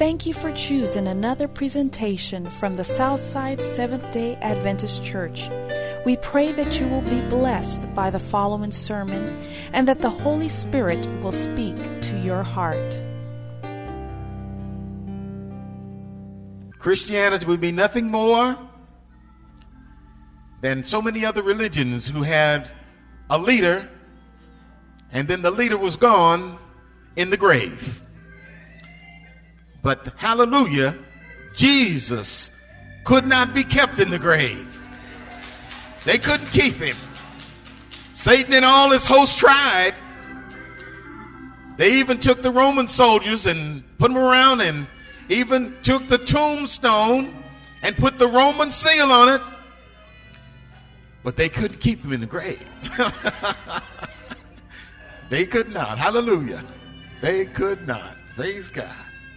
Thank you for choosing another presentation from the Southside Seventh-day Adventist Church. We pray that you will be blessed by the following sermon and that the Holy Spirit will speak to your heart. Christianity would be nothing more than so many other religions who had a leader, and then the leader was gone in the grave. But hallelujah, Jesus could not be kept in the grave. They couldn't keep him. Satan and all his hosts tried. They even took the Roman soldiers and put them around, and even took the tombstone and put the Roman seal on it. But they couldn't keep him in the grave. They could not. Hallelujah. They could not. Praise God.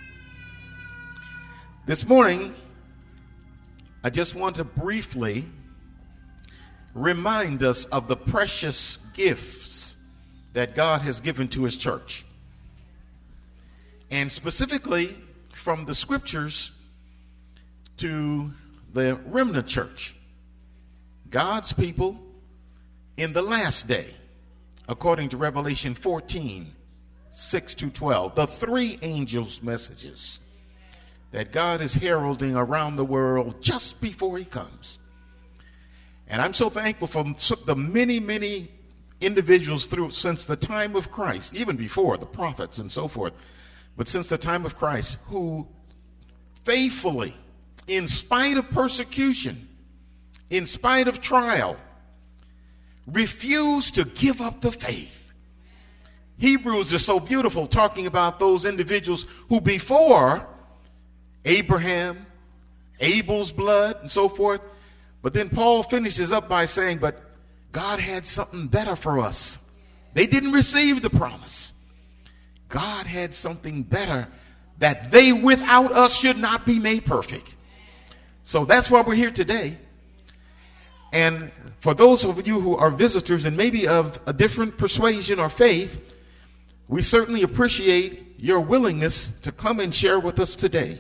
This morning, I just want to briefly remind us of the precious gifts that God has given to his church. And specifically from the scriptures to the remnant church, God's people in the last day, according to Revelation 14, 6-12, the three angels' messages that God is heralding around the world just before he comes. And I'm so thankful for the many, many individuals since the time of Christ, even before the prophets and so forth, but since the time of Christ, who faithfully, in spite of persecution, in spite of trial, refused to give up the faith. Hebrews is so beautiful, talking about those individuals who before Abraham, Abel's blood, and so forth. But then Paul finishes up by saying, but God had something better for us. They didn't receive the promise. God had something better, that they without us should not be made perfect. So that's why we're here today. And for those of you who are visitors and maybe of a different persuasion or faith, we certainly appreciate your willingness to come and share with us today.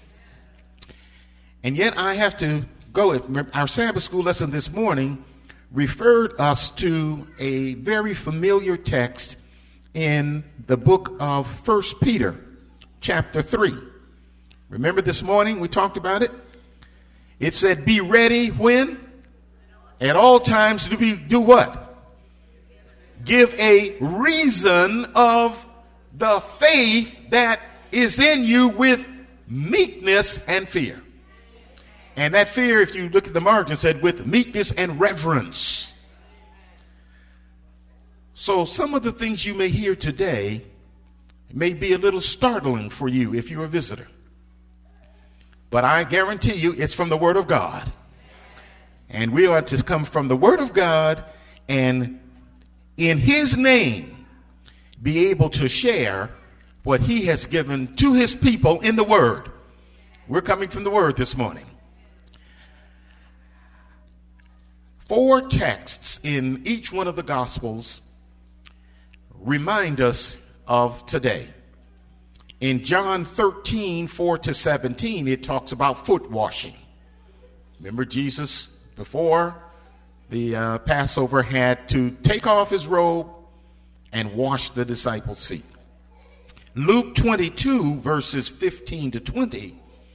And yet I have to go. Our Sabbath school lesson this morning referred us to a very familiar text in the book of 1 Peter, chapter 3. Remember this morning we talked about it? It said, be ready when? At all times do what? Give a reason of the faith that is in you with meekness and fear. And that fear, if you look at the margin, said with meekness and reverence. So some of the things you may hear today may be a little startling for you if you're a visitor. But I guarantee you it's from the Word of God. And we are to come from the Word of God and in his name be able to share what he has given to his people in the Word. We're coming from the Word this morning. 4 texts in each one of the Gospels remind us of today. In John 13, 4-17, it talks about foot washing. Remember, Jesus, before the Passover, had to take off his robe and wash the disciples' feet. Luke 22, verses 15-20.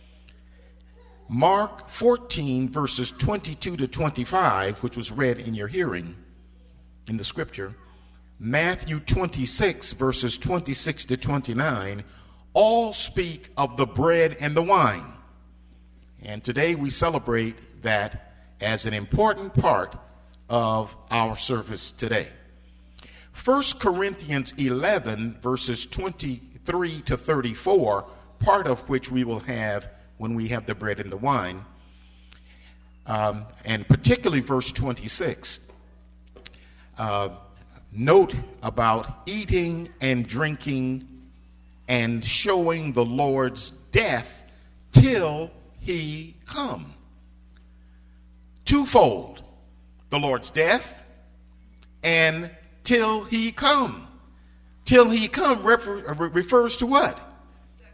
Mark 14, verses 22-25, which was read in your hearing in the scripture. Matthew 26, verses 26-29, all speak of the bread and the wine. And today we celebrate that as an important part of our service today. 1 Corinthians 11, verses 23-34, part of which we will have when we have the bread and the wine, and particularly verse 26, note about eating and drinking and showing the Lord's death till he come. Twofold, the Lord's death and till he come. Till he come refers to what?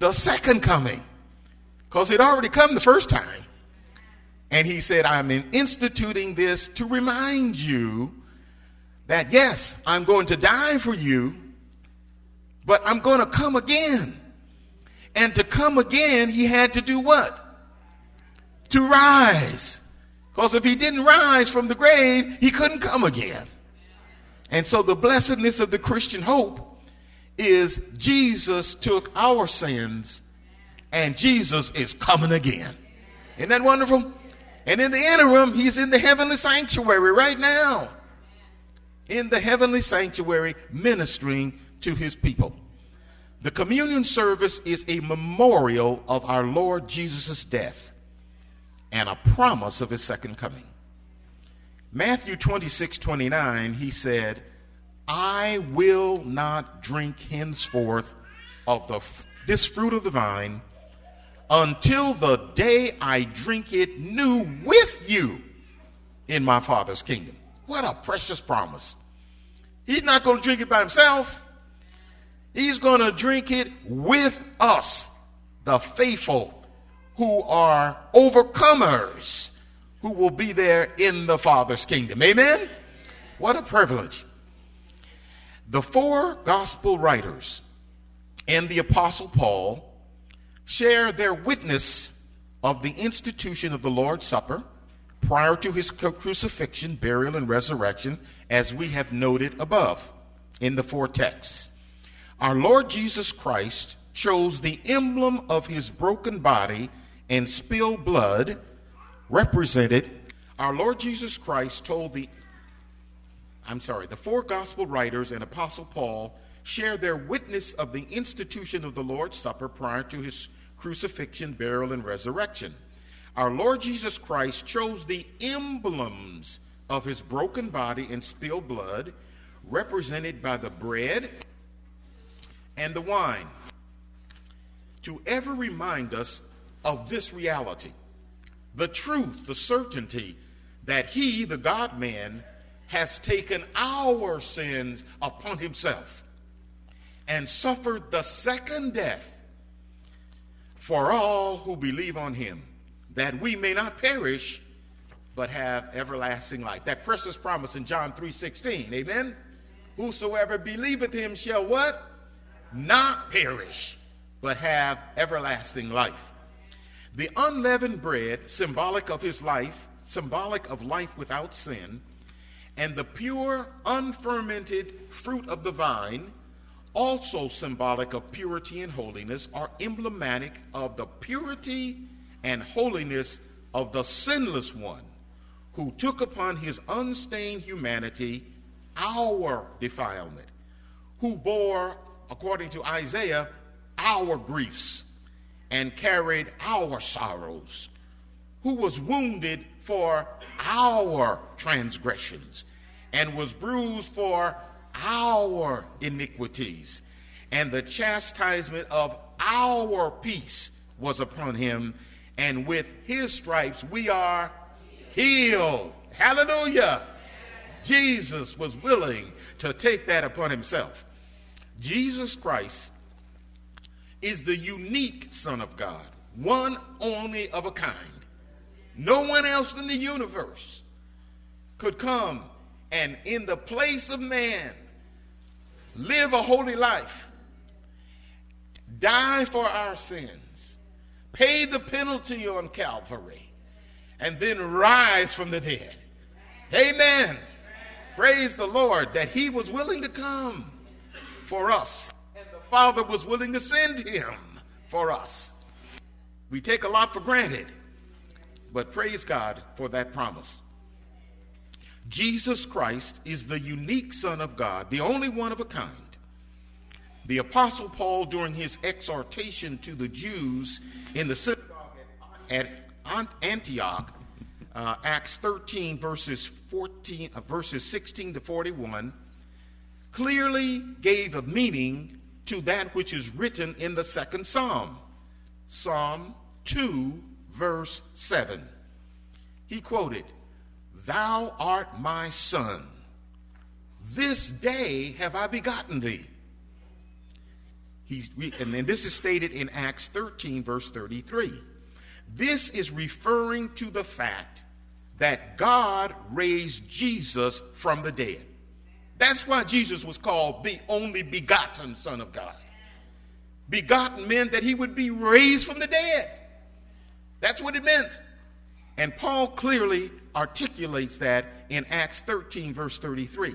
the second coming, because he'd already come the first time. And he said, I'm instituting this to remind you that, yes, I'm going to die for you, but I'm going to come again. And to come again, he had to do what? To rise. Because if he didn't rise from the grave, he couldn't come again. And so the blessedness of the Christian hope is Jesus took our sins and Jesus is coming again. Isn't that wonderful? And in the interim, he's in the heavenly sanctuary right now. In the heavenly sanctuary, ministering to his people. The communion service is a memorial of our Lord Jesus' death and a promise of his second coming. Matthew 26:29, he said, I will not drink henceforth of this fruit of the vine until the day I drink it new with you in my Father's kingdom. What a precious promise. He's not going to drink it by himself. He's going to drink it with us, the faithful who are overcomers, who will be there in the Father's kingdom. Amen? What a privilege. The four gospel writers and the Apostle Paul share their witness of the institution of the Lord's Supper prior to his crucifixion, burial, and resurrection, as we have noted above in the four texts. Our Lord Jesus Christ chose the emblem of his broken body and spilled blood represented. Our Lord Jesus Christ told the four gospel writers and Apostle Paul share their witness of the institution of the Lord's Supper prior to his crucifixion, burial, and resurrection. Our Lord Jesus Christ chose the emblems of his broken body and spilled blood, represented by the bread and the wine, to ever remind us of this reality, the truth, the certainty that he, the God-man, has taken our sins upon himself and suffered the second death for all who believe on him, that we may not perish, but have everlasting life. That precious promise in John 3:16, amen? Whosoever believeth him shall what? Not perish, but have everlasting life. The unleavened bread, symbolic of his life, symbolic of life without sin, and the pure, unfermented fruit of the vine, also symbolic of purity and holiness, are emblematic of the purity and holiness of the sinless one who took upon his unstained humanity our defilement, who bore, according to Isaiah, our griefs and carried our sorrows, who was wounded for our transgressions and was bruised for our iniquities, and the chastisement of our peace was upon him, and with his stripes we are healed. Hallelujah. Jesus was willing to take that upon himself. Jesus Christ is the unique Son of God, one only of a kind. No one else in the universe could come and in the place of man live a holy life, die for our sins, pay the penalty on Calvary, and then rise from the dead. Amen. Praise the Lord that he was willing to come for us, and the Father was willing to send him for us. We take a lot for granted, but praise God for that promise. Jesus Christ is the unique Son of God, the only one of a kind. The Apostle Paul, during his exhortation to the Jews in the synagogue at Antioch, Acts 13, verses 16 to 41, clearly gave a meaning to that which is written in the second Psalm, Psalm 2, verse 7. He quoted, "Thou art my son. This day have I begotten thee." And then this is stated in Acts 13, verse 33. This is referring to the fact that God raised Jesus from the dead. That's why Jesus was called the only begotten Son of God. Begotten meant that he would be raised from the dead. That's what it meant. And Paul clearly articulates that in Acts 13, verse 33.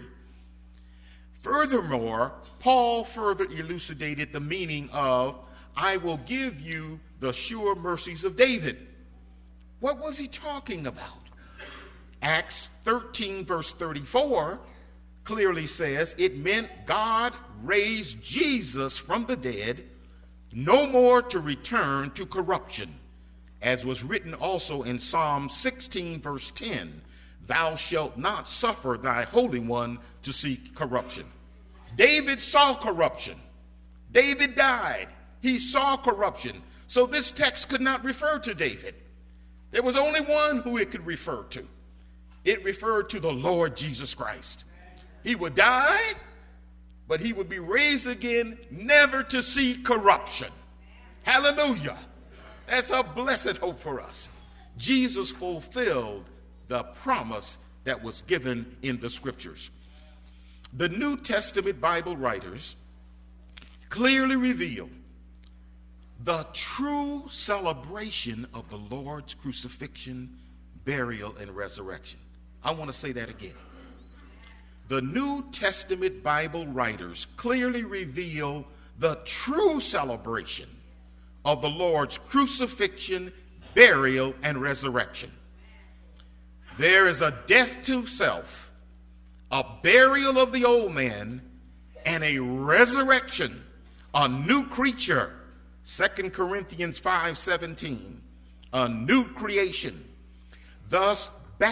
Furthermore, Paul further elucidated the meaning of, I will give you the sure mercies of David. What was he talking about? Acts 13, verse 34 clearly says it meant God raised Jesus from the dead, no more to return to corruption, as was written also in Psalm 16, verse 10, thou shalt not suffer thy Holy One to see corruption. David saw corruption. David died. He saw corruption. So this text could not refer to David. There was only one who it could refer to. It referred to the Lord Jesus Christ. He would die, but he would be raised again, never to see corruption. Hallelujah. That's a blessed hope for us. Jesus fulfilled the promise that was given in the scriptures. The New Testament Bible writers clearly reveal the true celebration of the Lord's crucifixion, burial, and resurrection. I want to say that again. The New Testament Bible writers clearly reveal the true celebration of the Lord's crucifixion, burial, and resurrection. There is a death to self, a burial of the old man, and a resurrection, a new creature. 2 Corinthians 5:17, a new creation. Thus,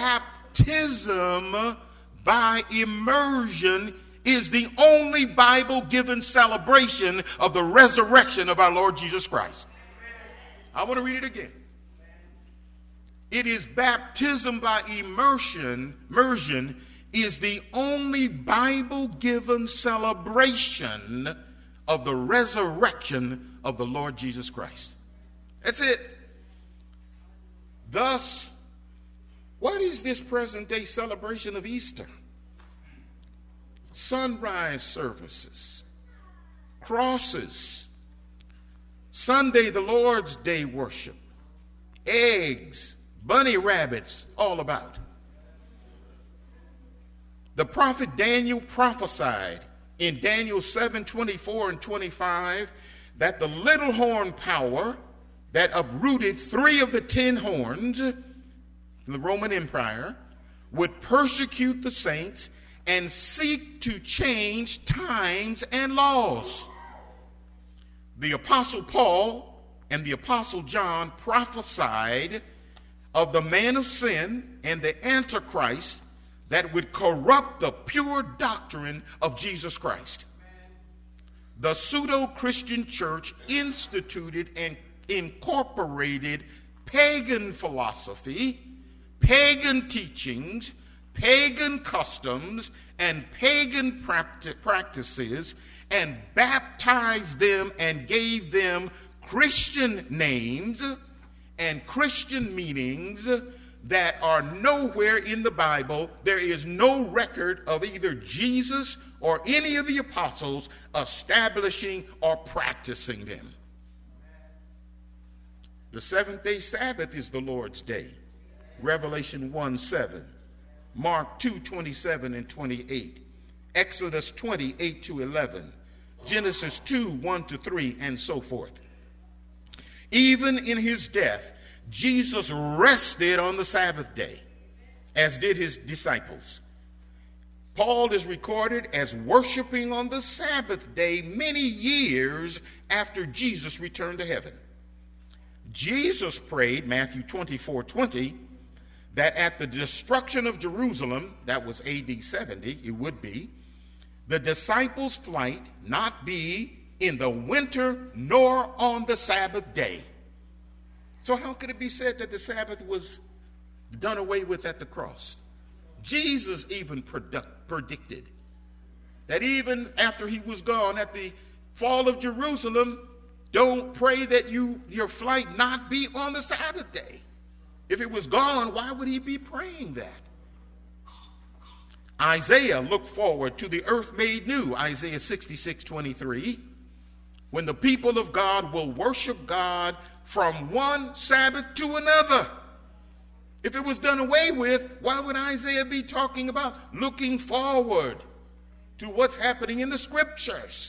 baptism by immersion is the only Bible-given celebration of the resurrection of our Lord Jesus Christ. I want to read it again. It is baptism by immersion is the only Bible-given celebration of the resurrection of the Lord Jesus Christ. That's it. Thus, what is this present day celebration of Easter? Sunrise services, crosses, Sunday, the Lord's Day worship, eggs, bunny rabbits, all about. The prophet Daniel prophesied in Daniel 7:24 and 25 that the little horn power that uprooted 3 of the 10 horns, the Roman Empire, would persecute the saints and seek to change times and laws. The Apostle Paul and the Apostle John prophesied of the man of sin and the Antichrist that would corrupt the pure doctrine of Jesus Christ. The pseudo-Christian church instituted and incorporated pagan philosophy, pagan teachings, pagan customs, and pagan practices, and baptized them and gave them Christian names and Christian meanings that are nowhere in the Bible. There is no record of either Jesus or any of the apostles establishing or practicing them. The seventh-day Sabbath is the Lord's day. Revelation 1:7, Mark 2:27 and 28, Exodus 20:8-11, Genesis 2:1-3, and so forth. Even in his death, Jesus rested on the Sabbath day, as did his disciples. Paul is recorded as worshiping on the Sabbath day many years after Jesus returned to heaven. Jesus prayed, Matthew 24:20, that at the destruction of Jerusalem, that was AD 70, it would be, the disciples' flight not be in the winter nor on the Sabbath day. So how could it be said that the Sabbath was done away with at the cross? Jesus even predicted that even after he was gone at the fall of Jerusalem, don't pray that your flight not be on the Sabbath day. If it was gone, why would he be praying that? Isaiah looked forward to the earth made new, Isaiah 66:23, when the people of God will worship God from one Sabbath to another. If it was done away with, why would Isaiah be talking about looking forward to what's happening in the scriptures?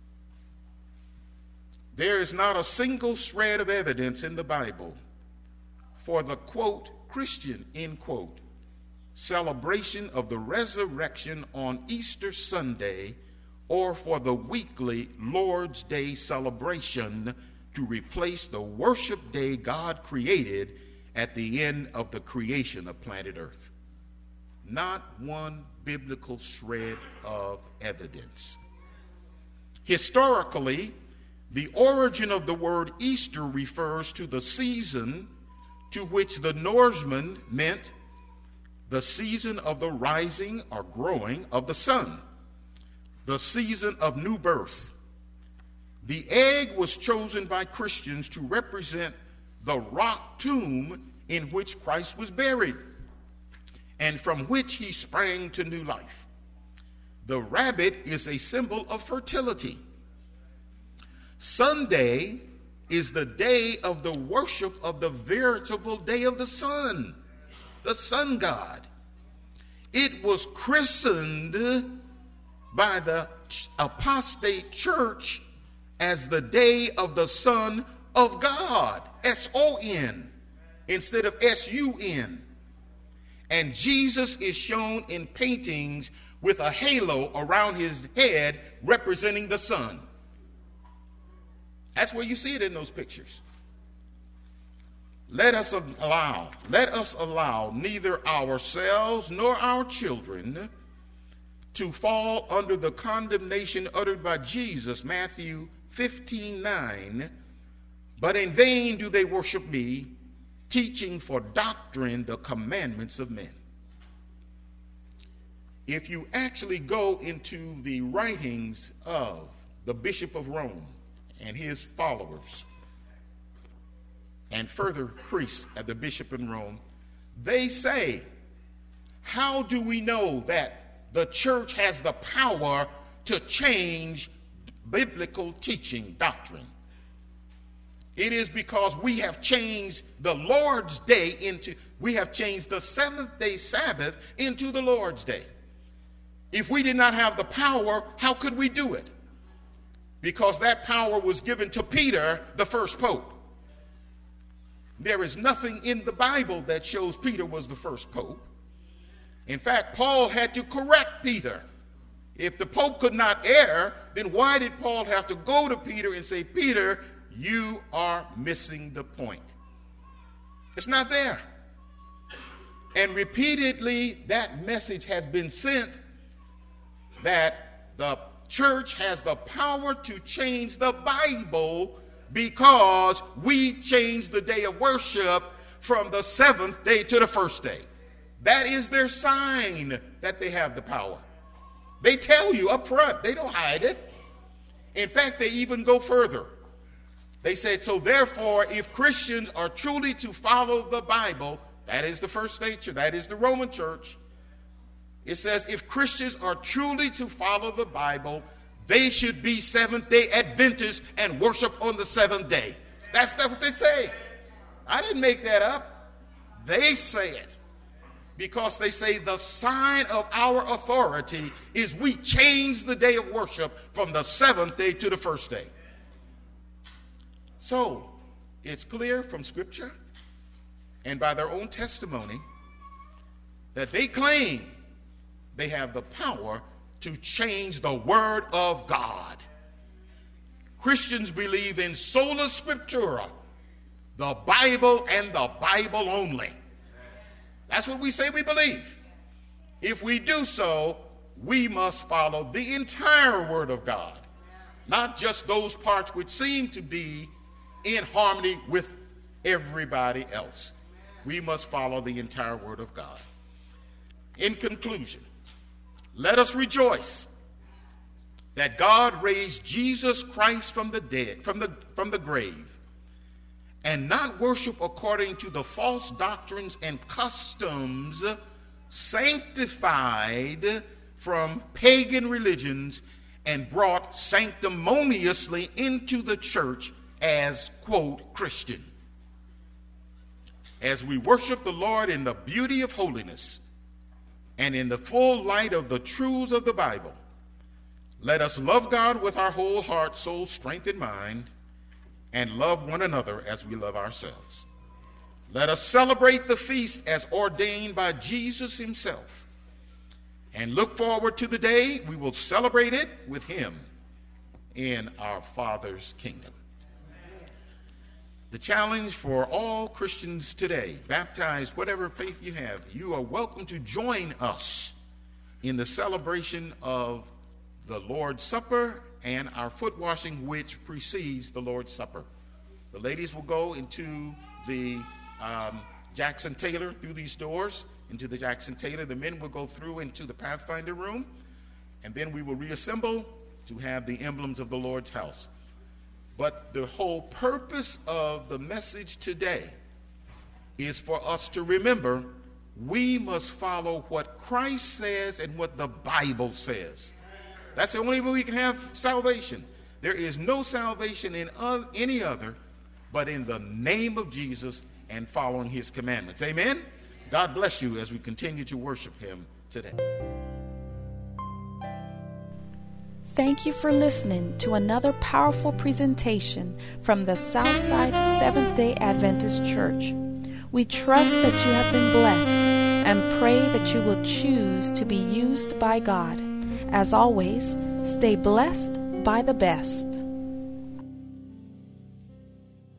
There is not a single shred of evidence in the Bible for the, quote, Christian, end quote, celebration of the resurrection on Easter Sunday, or for the weekly Lord's Day celebration to replace the worship day God created at the end of the creation of planet Earth. Not one biblical shred of evidence. Historically, the origin of the word Easter refers to the season to which the Norsemen meant the season of the rising or growing of the sun, the season of new birth. The egg was chosen by Christians to represent the rock tomb in which Christ was buried and from which he sprang to new life. The rabbit is a symbol of fertility. Sunday is the day of the worship of the veritable day of the sun god. It was christened by the apostate church as the day of the Son of God, S-O-N, instead of S-U-N. And Jesus is shown in paintings with a halo around his head representing the sun. That's where you see it in those pictures. Let us allow neither ourselves nor our children to fall under the condemnation uttered by Jesus, Matthew 15:9. But in vain do they worship me, teaching for doctrine the commandments of men. If you actually go into the writings of the Bishop of Rome and his followers, and further priests at the Bishop in Rome, they say, how do we know that the church has the power to change biblical teaching doctrine? It is because we have changed the Lord's Day we have changed the seventh day Sabbath into the Lord's Day. If we did not have the power, how could we do it? Because that power was given to Peter, the first pope. There is nothing in the Bible that shows Peter was the first pope. In fact, Paul had to correct Peter. If the pope could not err, then why did Paul have to go to Peter and say, Peter, you are missing the point? It's not there. And repeatedly, that message has been sent that the church has the power to change the Bible because we changed the day of worship from the seventh day to the first day. That is their sign that they have the power. They tell you up front. They don't hide it. In fact, they even go further. They said, so therefore, if Christians are truly to follow the Bible, that is the first state church, that is the Roman church. It says, if Christians are truly to follow the Bible, they should be Seventh-day Adventists and worship on the seventh day. That's what they say. I didn't make that up. They say it. Because they say the sign of our authority is we change the day of worship from the seventh day to the first day. So, it's clear from Scripture and by their own testimony that they claim they have the power to change the Word of God. Christians believe in sola scriptura, the Bible and the Bible only. That's what we say we believe. If we do so, we must follow the entire Word of God, not just those parts which seem to be in harmony with everybody else. We must follow the entire Word of God. In conclusion, let us rejoice that God raised Jesus Christ from the dead, from the grave, and not worship according to the false doctrines and customs sanctified from pagan religions and brought sanctimoniously into the church as, quote, Christian. As we worship the Lord in the beauty of holiness and in the full light of the truths of the Bible, let us love God with our whole heart, soul, strength, and mind, and love one another as we love ourselves. Let us celebrate the feast as ordained by Jesus himself, and look forward to the day we will celebrate it with him in our Father's kingdom. The challenge for all Christians today, baptized, whatever faith you have, you are welcome to join us in the celebration of the Lord's Supper and our foot washing, which precedes the Lord's Supper. The ladies will go into the Jackson Taylor, through these doors, into the Jackson Taylor. The men will go through into the Pathfinder room, and then we will reassemble to have the emblems of the Lord's house. But the whole purpose of the message today is for us to remember we must follow what Christ says and what the Bible says. That's the only way we can have salvation. There is no salvation in any other but in the name of Jesus and following his commandments. Amen? God bless you as we continue to worship him today. Thank you for listening to another powerful presentation from the Southside Seventh-day Adventist Church. We trust that you have been blessed and pray that you will choose to be used by God. As always, stay blessed by the best.